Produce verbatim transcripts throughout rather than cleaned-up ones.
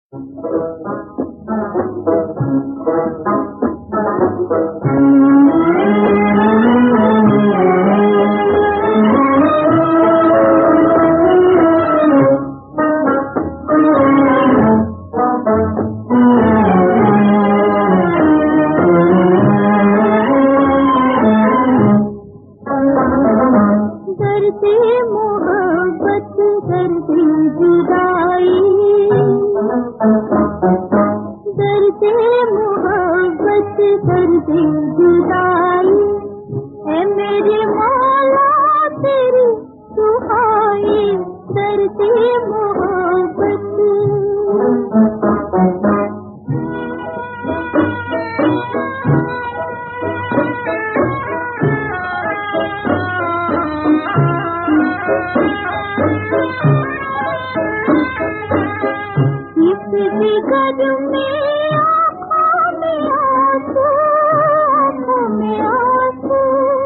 करते मोहब्बत करते जुदाई, करते मोहब्बत करते जुदाई, ऐ मेरे मौला तेरी दुआई, करते मोहब्बत। जिगर में आँखों में आंसू, आँखों में आंसू,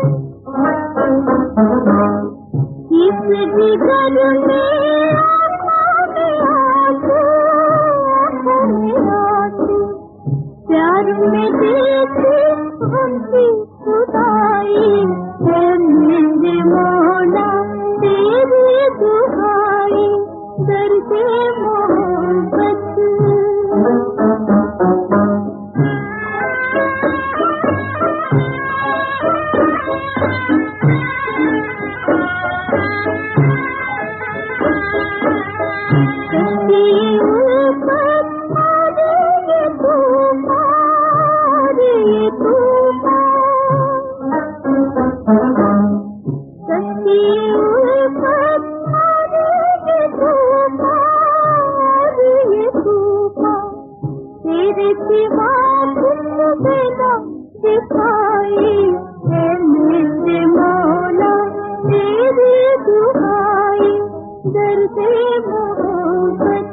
इस जिगर में आँखों में आंसू, आँखों में आंसू, प्यार में देखी उनकी खुदाई, है मेरे मौला तेरी दुआई, करते मोहब्बत। तेरे सिवा कुछ बिना दिखाई, है मेरे मौला तेरी दुआई, करते मोहब्बत।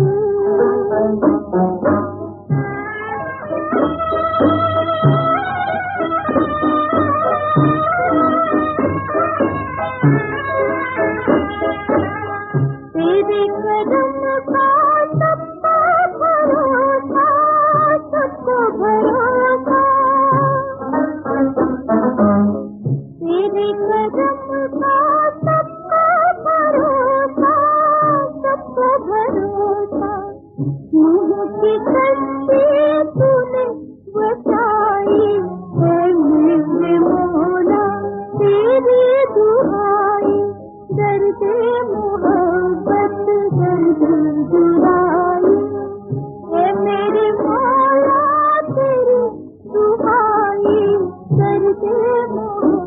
तेरे कदम का सबका भरोसा, सबको भरोसा, तेरे कदम का सबका भरोसा, सबको भरोसा, मुँह की कश्ती तूने बचाई, है मेरे मौला तेरी दुआई, करते मोहब्बत करते जुदाई, है मेरे मौला तेरी दुआई, करते मोहब्बत।